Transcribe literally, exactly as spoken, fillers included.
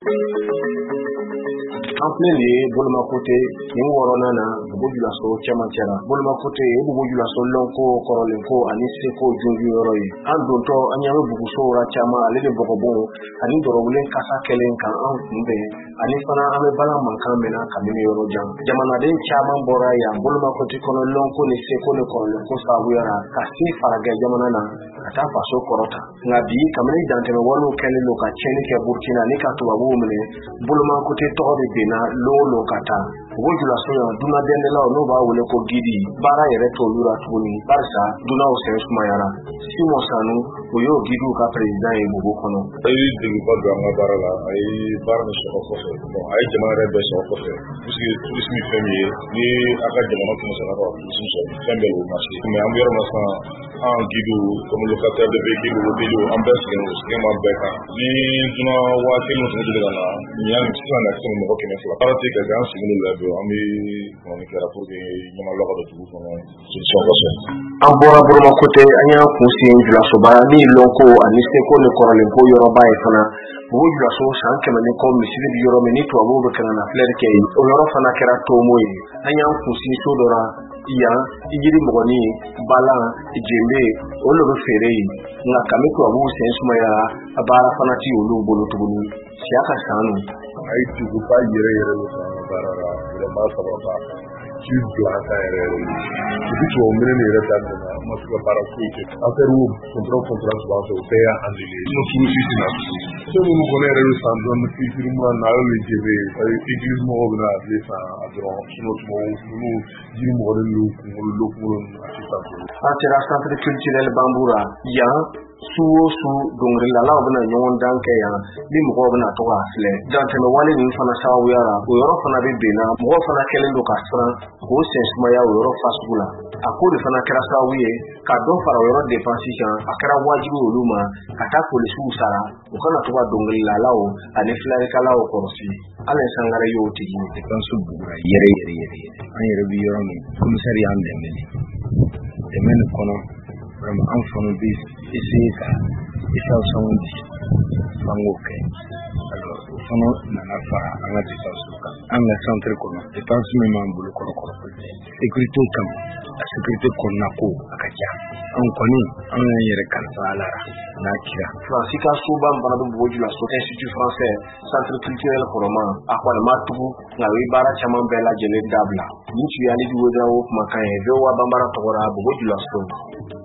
En plein lieu, Bolma Côté, Ning Woronana, Bugulaso, Chamachara, Bolma Côté, Bugulaso, Lonko, Korolenko, Aniseko, Junju Roy, Andonto, Anyaro Buguso, Rachama, Lede Bogobo, Anidorole, Kasa Kelenka, Anfunde, Anifana, Amebala Mankamena, Kamini Rojan, Jamanade, Chaman Boraya, Bolma Côté, Lonko, Niseko, Koronko, Sawira, Kasi Faraga, Jamanana, Katafa, So Korota, Nabi, Kamini Dantano, Wano, Kelly, Loka, Chenika, Burkina, Nika to a woman, Bolma Côté, Tori, Lolo Kata, Wojula Soya, Duna Dendela, Nova Wileko Gidi, Bara Ereto Lura Tuni, Barsa, Duna Osens Mayara, Simo Sanu, Uyo Gidu Capre, Bukono. I did the Badrama Barala, I Barnish of Offer, I demanded best of Offer. This is me family, the Academic of Semble, Mambier Massa, An Gidu, Comulocata, the Baby, Video, Ambassadors, Kema Becca, the Duna Wakim Mudana, Young Son, Axel Mokin. Para te que gan segundo level ami on que era porque não logo do tudo com solução você ambora burma kote anya kusi njula soba ni lonko anise ko ne koralenko yoroba efana wujula so sanke mane ko misiri bi yoro meni to abu kana na fler ke o yoro fana kera to moyi anya kusi so dora iya ijiri mogoni bala jembe o lo fere na kame ko abu sensuma ya abara fana ti olu bolo tuguni siaka sanu ai ti ku pa yere yere lo sa barara le ma sa ba ci blanca yere di to mene ne re da na ma su ka para ku ke aferu control control ba so te ya andile no su si si na so mo ko ne re sa don ti ti mo na le je be ai iglis mo na le sa adro no mo no ji mo re lu ko lu ko assistance atira centre culturel Bambura ya suwo su dongri la law bana nyon danke ya ni mo ko bana to asle dante no wale ni fana sawu yara o yoro fana be bena mo fana kelen do kasran ko sens ma ya o yoro fasbula akuri fana kera sawu ye ka do fara yoro depense kan akara wajibu uluma kata police usara o kana to dongri la law ane flare kala o korsi ale sangara yo tigi ni kan su bura yere yere yere an yere bi yoro ni komisari an dembe demen kono from enfant bis essayer ka isa sondi bangoke alors sono na fara anga difasuka anga centre kono dépense même en bolo kono kono sécurité kam sécurité kono ko akaja an koni an yere kan sala na kira Francisca Suba mbana do boju la Institut français centre culturel koroma akwala matubu na wibara chama mbela jele dabla ni tuyali duwe dawo makan ewe wa bambara tokora boju la so